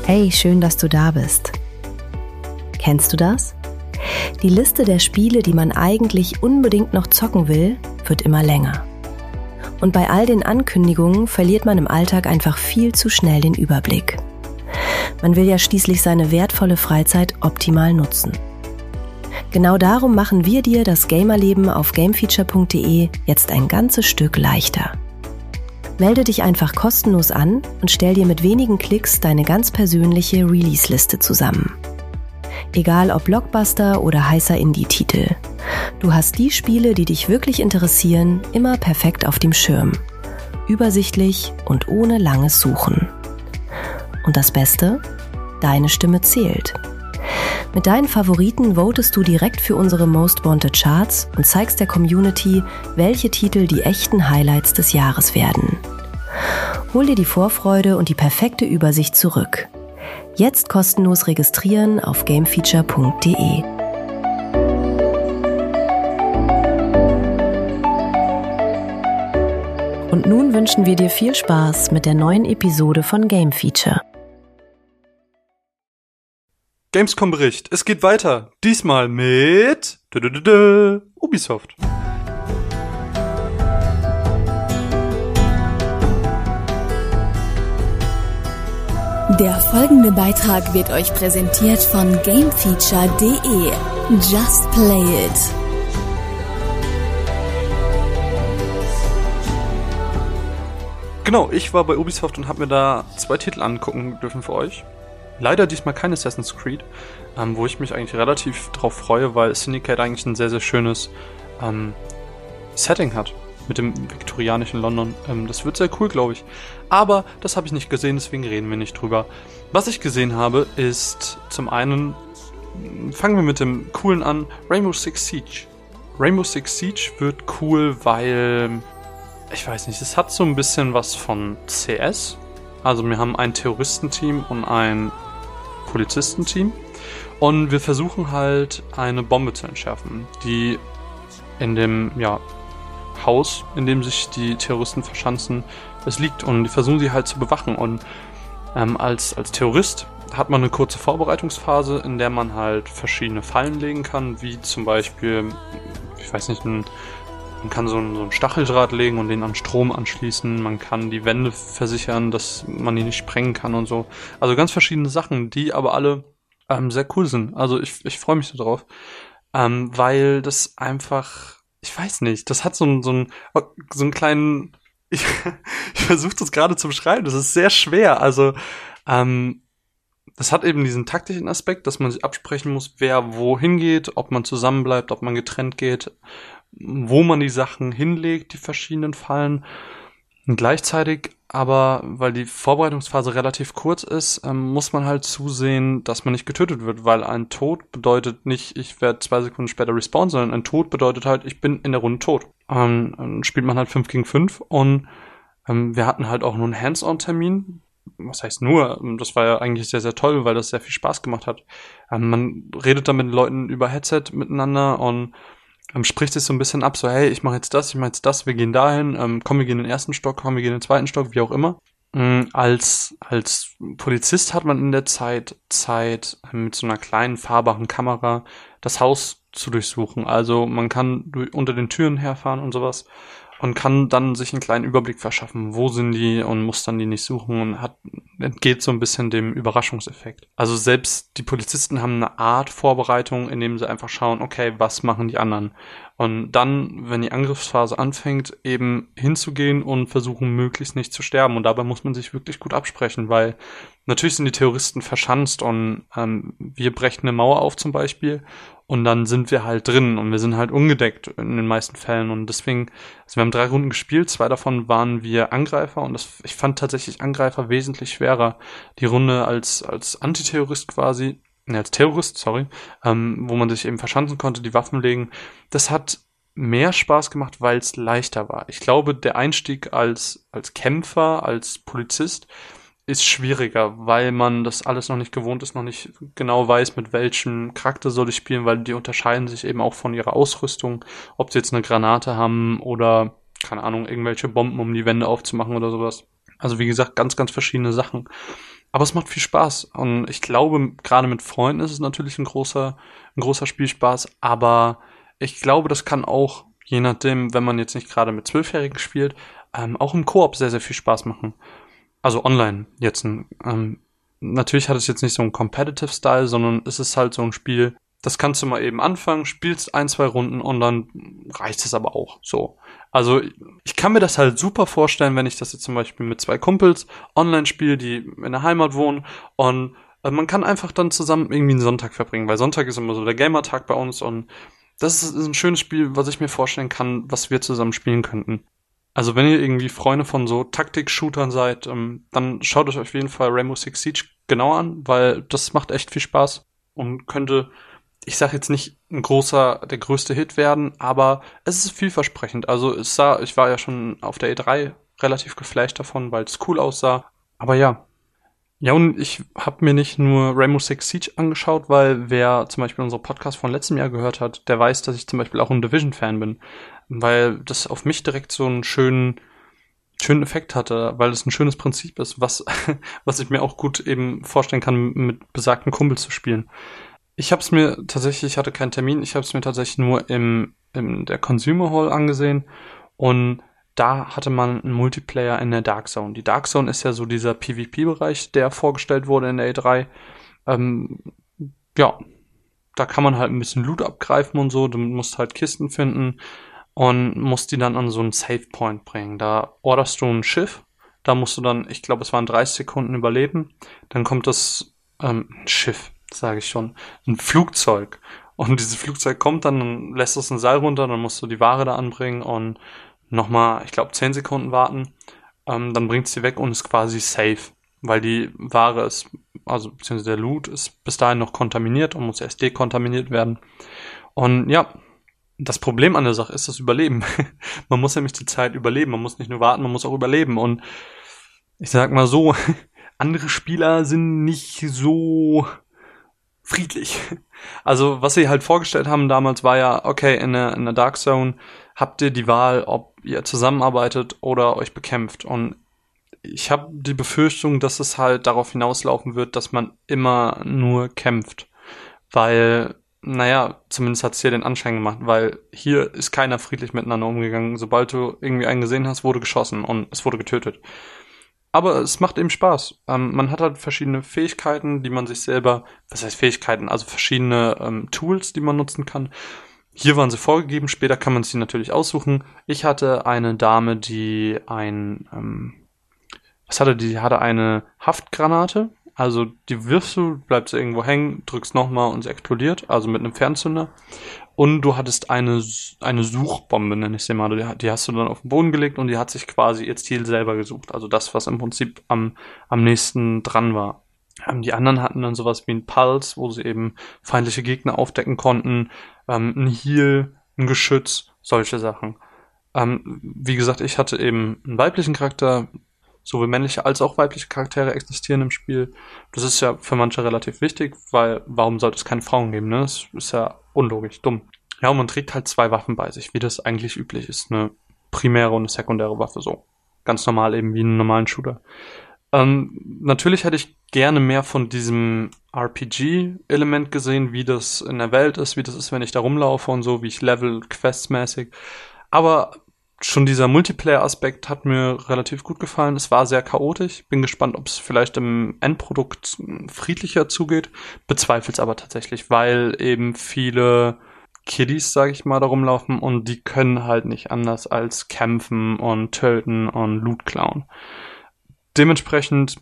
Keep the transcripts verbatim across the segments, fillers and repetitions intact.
Hey, schön, dass du da bist. Kennst du das? Die Liste der Spiele, die man eigentlich unbedingt noch zocken will, wird immer länger. Und bei all den Ankündigungen verliert man im Alltag einfach viel zu schnell den Überblick. Man will ja schließlich seine wertvolle Freizeit optimal nutzen. Genau darum machen wir dir das Gamerleben auf gamefeature punkt de jetzt ein ganzes Stück leichter. Melde dich einfach kostenlos an und stell dir mit wenigen Klicks deine ganz persönliche Release-Liste zusammen. Egal ob Blockbuster oder heißer Indie-Titel. Du hast die Spiele, die dich wirklich interessieren, immer perfekt auf dem Schirm. Übersichtlich und ohne langes Suchen. Und das Beste? Deine Stimme zählt. Mit deinen Favoriten votest du direkt für unsere Most Wanted Charts und zeigst der Community, welche Titel die echten Highlights des Jahres werden. Hol dir die Vorfreude und die perfekte Übersicht zurück. Jetzt kostenlos registrieren auf gamefeature punkt de. Und nun wünschen wir dir viel Spaß mit der neuen Episode von Game Feature. Gamescom-Bericht. Es geht weiter. Diesmal mit Ubisoft. Der folgende Beitrag wird euch präsentiert von gamefeature punkt de. Just play it. Genau, ich war bei Ubisoft und habe mir da zwei Titel angucken dürfen für euch. Leider diesmal kein Assassin's Creed, ähm, wo ich mich eigentlich relativ drauf freue, weil Syndicate eigentlich ein sehr, sehr schönes ähm, Setting hat mit dem viktorianischen London. Ähm, das wird sehr cool, glaube ich. Aber das habe ich nicht gesehen, deswegen reden wir nicht drüber. Was ich gesehen habe, ist zum einen, fangen wir mit dem Coolen an, Rainbow Six Siege. Rainbow Six Siege wird cool, weil, ich weiß nicht, es hat so ein bisschen was von C S. Also wir haben ein Terroristenteam und ein Polizistenteam und wir versuchen halt eine Bombe zu entschärfen, die in dem ja, Haus, in dem sich die Terroristen verschanzen, es liegt, und die versuchen sie halt zu bewachen. Und ähm, als, als Terrorist hat man eine kurze Vorbereitungsphase, in der man halt verschiedene Fallen legen kann, wie zum Beispiel, ich weiß nicht, ein Man kann so einen, so einen Stacheldraht legen und den an Strom anschließen. Man kann die Wände versichern, dass man die nicht sprengen kann und so. Also ganz verschiedene Sachen, die aber alle ähm, sehr cool sind. Also ich, ich freue mich darauf, ähm, weil das einfach, ich weiß nicht, das hat so einen, so einen, so einen kleinen, ich, ich versuche das gerade zu beschreiben, das ist sehr schwer. Also ähm, das hat eben diesen taktischen Aspekt, dass man sich absprechen muss, wer wohin geht, ob man zusammenbleibt, ob man getrennt geht, wo man die Sachen hinlegt, die verschiedenen Fallen. Und gleichzeitig aber, weil die Vorbereitungsphase relativ kurz ist, ähm, muss man halt zusehen, dass man nicht getötet wird, weil ein Tod bedeutet nicht, ich werde zwei Sekunden später respawnen, sondern ein Tod bedeutet halt, ich bin in der Runde tot. Ähm, dann spielt man halt fünf gegen fünf und ähm, wir hatten halt auch nur einen Hands-on-Termin. Was heißt nur? Das war ja eigentlich sehr, sehr toll, weil das sehr viel Spaß gemacht hat. Ähm, man redet dann mit den Leuten über Headset miteinander und ähm, spricht sich so ein bisschen ab, so hey, ich mache jetzt das, ich mache jetzt das, wir gehen dahin, ähm, komm, wir gehen in den ersten Stock, komm, wir gehen in den zweiten Stock, wie auch immer. Ähm, als, als Polizist hat man in der Zeit Zeit, ähm, mit so einer kleinen fahrbaren Kamera das Haus zu durchsuchen. Also man kann durch, unter den Türen herfahren und sowas und kann dann sich einen kleinen Überblick verschaffen, wo sind die, und muss dann die nicht suchen und hat, entgeht so ein bisschen dem Überraschungseffekt. Also selbst die Polizisten haben eine Art Vorbereitung, indem sie einfach schauen, okay, was machen die anderen? Und dann, wenn die Angriffsphase anfängt, eben hinzugehen und versuchen, möglichst nicht zu sterben. Und dabei muss man sich wirklich gut absprechen, weil natürlich sind die Terroristen verschanzt und ähm, wir brechen eine Mauer auf zum Beispiel und dann sind wir halt drin und wir sind halt ungedeckt in den meisten Fällen. Und deswegen, also wir haben drei Runden gespielt, zwei davon waren wir Angreifer und das, ich fand tatsächlich Angreifer wesentlich schwerer. Die Runde als, als Antiterrorist quasi, ne, als Terrorist, sorry, ähm, wo man sich eben verschanzen konnte, die Waffen legen, das hat mehr Spaß gemacht, weil es leichter war. Ich glaube, der Einstieg als, als Kämpfer, als Polizist ist schwieriger, weil man das alles noch nicht gewohnt ist, noch nicht genau weiß, mit welchem Charakter soll ich spielen, weil die unterscheiden sich eben auch von ihrer Ausrüstung, ob sie jetzt eine Granate haben oder, keine Ahnung, irgendwelche Bomben, um die Wände aufzumachen oder sowas. Also wie gesagt, ganz, ganz verschiedene Sachen. Aber es macht viel Spaß. Und ich glaube, gerade mit Freunden ist es natürlich ein großer, ein großer Spielspaß. Aber ich glaube, das kann auch, je nachdem, wenn man jetzt nicht gerade mit Zwölfjährigen spielt, ähm, auch im Koop sehr, sehr viel Spaß machen. Also online jetzt. Ähm, natürlich hat es jetzt nicht so einen Competitive-Style, sondern es ist halt so ein Spiel, das kannst du mal eben anfangen, spielst ein, zwei Runden und dann reicht es aber auch so. Also ich kann mir das halt super vorstellen, wenn ich das jetzt zum Beispiel mit zwei Kumpels online spiele, die in der Heimat wohnen, und äh, man kann einfach dann zusammen irgendwie einen Sonntag verbringen, weil Sonntag ist immer so der Gamer-Tag bei uns, und das ist ein schönes Spiel, was ich mir vorstellen kann, was wir zusammen spielen könnten. Also wenn ihr irgendwie Freunde von so Taktik-Shootern seid, ähm, dann schaut euch auf jeden Fall Rainbow Six Siege genau an, weil das macht echt viel Spaß und könnte, ich sag jetzt nicht ein großer, der größte Hit werden, aber es ist vielversprechend. Also es sah, ich war ja schon auf der E drei relativ geflasht davon, weil es cool aussah. Aber ja. Ja, und ich habe mir nicht nur Rainbow Six Siege angeschaut, weil wer zum Beispiel unseren Podcast von letztem Jahr gehört hat, der weiß, dass ich zum Beispiel auch ein Division-Fan bin. Weil das auf mich direkt so einen schönen, schönen Effekt hatte, weil es ein schönes Prinzip ist, was, was ich mir auch gut eben vorstellen kann, mit besagten Kumpels zu spielen. Ich habe es mir tatsächlich, ich hatte keinen Termin, ich habe es mir tatsächlich nur im, in der Consumer Hall angesehen, und da hatte man einen Multiplayer in der Dark Zone. Die Dark Zone ist ja so dieser PvP-Bereich, der vorgestellt wurde in der E drei. Ähm, ja, da kann man halt ein bisschen Loot abgreifen und so, du musst halt Kisten finden und musst die dann an so einen Save Point bringen. Da orderst du ein Schiff, da musst du dann, ich glaube es waren dreißig Sekunden überleben, dann kommt das ähm, Schiff, sage ich schon, ein Flugzeug. Und dieses Flugzeug kommt dann, dann lässt es ein Seil runter, dann musst du die Ware da anbringen und nochmal, ich glaube, zehn Sekunden warten. Ähm, dann bringt es die weg und ist quasi safe. Weil die Ware ist, also beziehungsweise der Loot ist bis dahin noch kontaminiert und muss erst dekontaminiert werden. Und ja, das Problem an der Sache ist das Überleben. Man muss nämlich die Zeit überleben. Man muss nicht nur warten, man muss auch überleben. Und ich sag mal so, andere Spieler sind nicht so friedlich. Also was sie halt vorgestellt haben damals war ja, okay, in der, in der Dark Zone habt ihr die Wahl, ob ihr zusammenarbeitet oder euch bekämpft. Und ich habe die Befürchtung, dass es halt darauf hinauslaufen wird, dass man immer nur kämpft. Weil, naja, zumindest hat es hier den Anschein gemacht, weil hier ist keiner friedlich miteinander umgegangen. Sobald du irgendwie einen gesehen hast, wurde geschossen und es wurde getötet. Aber es macht eben Spaß. Ähm, man hat halt verschiedene Fähigkeiten, die man sich selber, was heißt Fähigkeiten, also verschiedene ähm, Tools, die man nutzen kann. Hier waren sie vorgegeben, später kann man sie natürlich aussuchen. Ich hatte eine Dame, die ein, ähm, was hatte die? Die hatte eine Haftgranate. Also die wirfst du, bleibt sie irgendwo hängen, drückst nochmal und sie explodiert, also mit einem Fernzünder. Und du hattest eine eine Suchbombe, nenne ich sie mal. Die, die hast du dann auf den Boden gelegt und die hat sich quasi ihr Ziel selber gesucht. Also das, was im Prinzip am, am nächsten dran war. Ähm, die anderen hatten dann sowas wie ein Pulse, wo sie eben feindliche Gegner aufdecken konnten. Ähm, ein Heal, ein Geschütz, solche Sachen. Ähm, wie gesagt, ich hatte eben einen weiblichen Charakter. Sowohl männliche als auch weibliche Charaktere existieren im Spiel. Das ist ja für manche relativ wichtig, weil warum sollte es keine Frauen geben, ne? Das ist ja unlogisch, dumm. Ja, und man trägt halt zwei Waffen bei sich, wie das eigentlich üblich ist. Eine primäre und eine sekundäre Waffe, so. Ganz normal eben wie in einem normalen Shooter. Ähm, natürlich hätte ich gerne mehr von diesem R P G-Element gesehen, wie das in der Welt ist, wie das ist, wenn ich da rumlaufe und so, wie ich level, questmäßig. Aber schon dieser Multiplayer-Aspekt hat mir relativ gut gefallen. Es war sehr chaotisch. Bin gespannt, ob es vielleicht im Endprodukt friedlicher zugeht. Bezweifle es aber tatsächlich, weil eben viele Kiddies, sage ich mal, da rumlaufen und die können halt nicht anders als kämpfen und töten und Loot klauen. Dementsprechend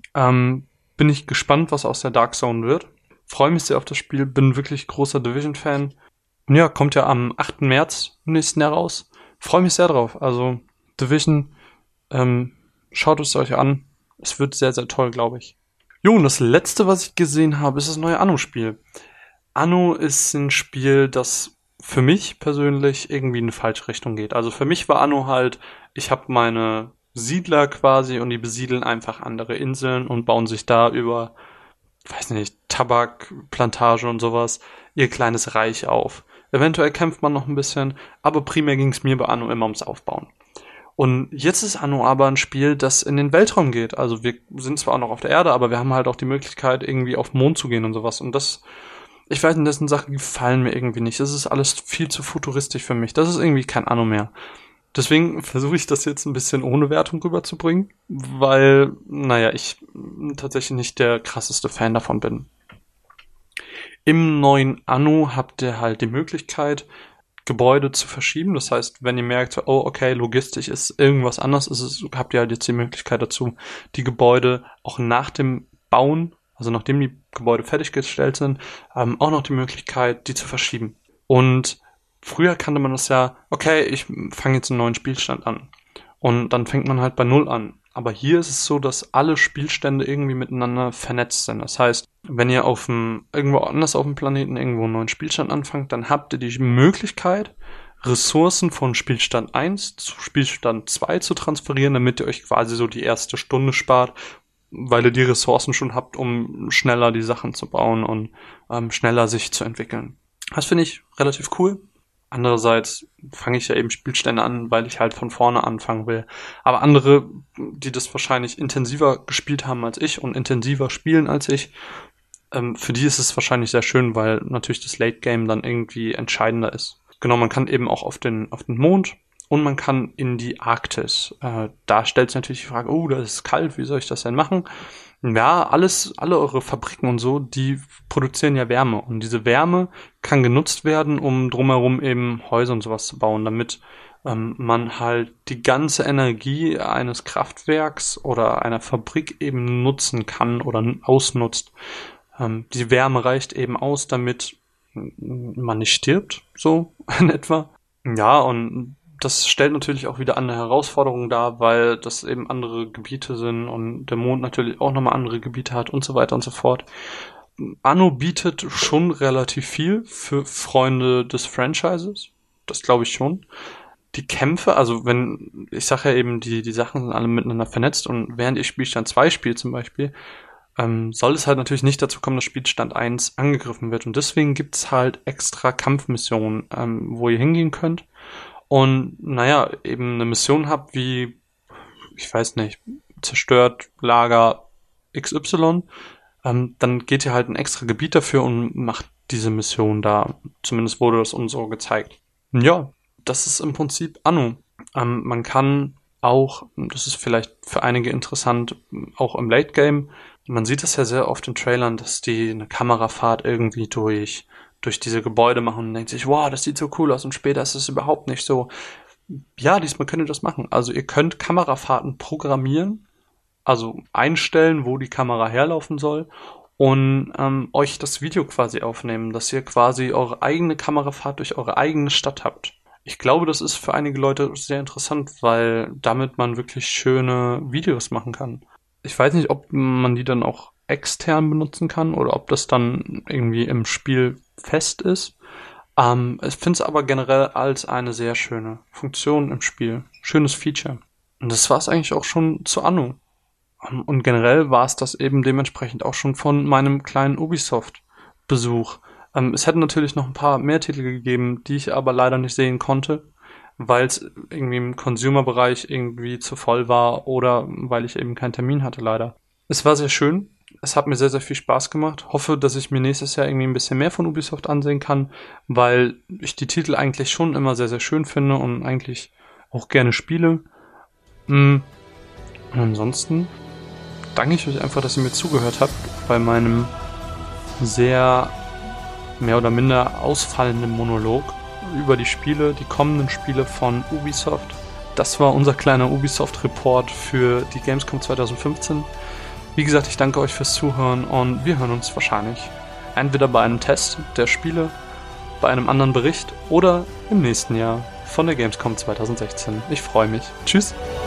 ähm, bin ich gespannt, was aus der Dark Zone wird. Freue mich sehr auf das Spiel. Bin wirklich großer Division-Fan. Ja, kommt ja am achten März im nächsten Jahr raus. Freue mich sehr drauf. Also Division, ähm, schaut es euch an. Es wird sehr, sehr toll, glaube ich. Jo, und das letzte, was ich gesehen habe, ist das neue Anno-Spiel. Anno ist ein Spiel, das für mich persönlich irgendwie in eine falsche Richtung geht. Also für mich war Anno halt, ich habe meine Siedler quasi und die besiedeln einfach andere Inseln und bauen sich da über, weiß nicht, Tabakplantage und sowas, ihr kleines Reich auf. Eventuell kämpft man noch ein bisschen, aber primär ging es mir bei Anno immer ums Aufbauen. Und jetzt ist Anno aber ein Spiel, das in den Weltraum geht. Also wir sind zwar auch noch auf der Erde, aber wir haben halt auch die Möglichkeit, irgendwie auf den Mond zu gehen und sowas. Und das, ich weiß nicht, das sind Sachen, die gefallen mir irgendwie nicht. Das ist alles viel zu futuristisch für mich. Das ist irgendwie kein Anno mehr. Deswegen versuche ich das jetzt ein bisschen ohne Wertung rüberzubringen, weil, naja, ich tatsächlich nicht der krasseste Fan davon bin. Im neuen Anno habt ihr halt die Möglichkeit, Gebäude zu verschieben. Das heißt, wenn ihr merkt, oh, okay, logistisch ist irgendwas anders, ist es, habt ihr halt jetzt die Möglichkeit dazu, die Gebäude auch nach dem Bauen, also nachdem die Gebäude fertiggestellt sind, ähm, auch noch die Möglichkeit, die zu verschieben. Und früher kannte man das ja, okay, ich fange jetzt einen neuen Spielstand an. Und dann fängt man halt bei Null an. Aber hier ist es so, dass alle Spielstände irgendwie miteinander vernetzt sind. Das heißt, wenn ihr auf dem, irgendwo anders auf dem Planeten irgendwo einen neuen Spielstand anfangt, dann habt ihr die Möglichkeit, Ressourcen von Spielstand eins zu Spielstand zwei zu transferieren, damit ihr euch quasi so die erste Stunde spart, weil ihr die Ressourcen schon habt, um schneller die Sachen zu bauen und ähm, schneller sich zu entwickeln. Das finde ich relativ cool. Andererseits fange ich ja eben Spielstände an, weil ich halt von vorne anfangen will. Aber andere, die das wahrscheinlich intensiver gespielt haben als ich und intensiver spielen als ich, ähm, für die ist es wahrscheinlich sehr schön, weil natürlich das Late Game dann irgendwie entscheidender ist. Genau, man kann eben auch auf den auf den Mond und man kann in die Arktis. Äh, da stellt sich natürlich die Frage, oh, das ist kalt, wie soll ich das denn machen? Ja, alles, alle eure Fabriken und so, die produzieren ja Wärme. Und diese Wärme kann genutzt werden, um drumherum eben Häuser und sowas zu bauen, damit ähm, man halt die ganze Energie eines Kraftwerks oder einer Fabrik eben nutzen kann oder ausnutzt. Ähm, die Wärme reicht eben aus, damit man nicht stirbt, so in etwa. Ja, und das stellt natürlich auch wieder eine Herausforderung dar, weil das eben andere Gebiete sind und der Mond natürlich auch nochmal andere Gebiete hat und so weiter und so fort. Anno bietet schon relativ viel für Freunde des Franchises. Das glaube ich schon. Die Kämpfe, also wenn, ich sage ja eben, die, die Sachen sind alle miteinander vernetzt und während ihr Spielstand zwei spielt zum Beispiel, ähm, soll es halt natürlich nicht dazu kommen, dass Spielstand eins angegriffen wird. Und deswegen gibt es halt extra Kampfmissionen, ähm, wo ihr hingehen könnt. Und naja, eben eine Mission habt wie, ich weiß nicht, zerstört Lager X Y, ähm, dann geht ihr halt ein extra Gebiet dafür und macht diese Mission da. Zumindest wurde das uns so gezeigt. Ja, das ist im Prinzip Anno. Ähm, man kann auch, das ist vielleicht für einige interessant, auch im Late Game, man sieht es ja sehr oft in Trailern, dass die eine Kamerafahrt irgendwie durch durch diese Gebäude machen und denkt sich, wow, das sieht so cool aus und später ist es überhaupt nicht so. Ja, diesmal könnt ihr das machen. Also ihr könnt Kamerafahrten programmieren, also einstellen, wo die Kamera herlaufen soll und ähm, euch das Video quasi aufnehmen, dass ihr quasi eure eigene Kamerafahrt durch eure eigene Stadt habt. Ich glaube, das ist für einige Leute sehr interessant, weil damit man wirklich schöne Videos machen kann. Ich weiß nicht, ob man die dann auch extern benutzen kann oder ob das dann irgendwie im Spiel fest ist. Ähm, ich finde es aber generell als eine sehr schöne Funktion im Spiel. Schönes Feature. Und das war es eigentlich auch schon zu Anno. Um, und generell war es das eben dementsprechend auch schon von meinem kleinen Ubisoft-Besuch. Ähm, es hätte natürlich noch ein paar mehr Titel gegeben, die ich aber leider nicht sehen konnte, weil es irgendwie im Consumer-Bereich irgendwie zu voll war oder weil ich eben keinen Termin hatte, leider. Es war sehr schön. Es hat mir sehr, sehr viel Spaß gemacht. Hoffe, dass ich mir nächstes Jahr irgendwie ein bisschen mehr von Ubisoft ansehen kann, weil ich die Titel eigentlich schon immer sehr, sehr schön finde und eigentlich auch gerne spiele. Und ansonsten danke ich euch einfach, dass ihr mir zugehört habt bei meinem sehr mehr oder minder ausfallenden Monolog über die Spiele, die kommenden Spiele von Ubisoft. Das war unser kleiner Ubisoft-Report für die Gamescom zwanzig fünfzehn. Wie gesagt, ich danke euch fürs Zuhören und wir hören uns wahrscheinlich entweder bei einem Test der Spiele, bei einem anderen Bericht oder im nächsten Jahr von der Gamescom zwanzig sechzehn. Ich freue mich. Tschüss!